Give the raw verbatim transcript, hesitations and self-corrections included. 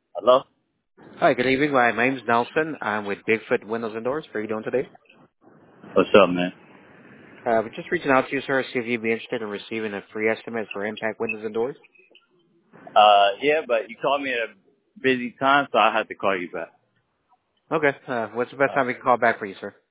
Hello? Hi, good evening. My name's Nelson. I'm with Bigfoot Windows and Doors. How are you doing today? What's up, man? Uh, we're just reaching out to you, sir, to see if you'd be interested in receiving a free estimate for Impact Windows and Doors. Uh, yeah, but you called me at a busy time, so I have to call you back. Okay. Uh, what's the best Uh, time we can call back for you, sir?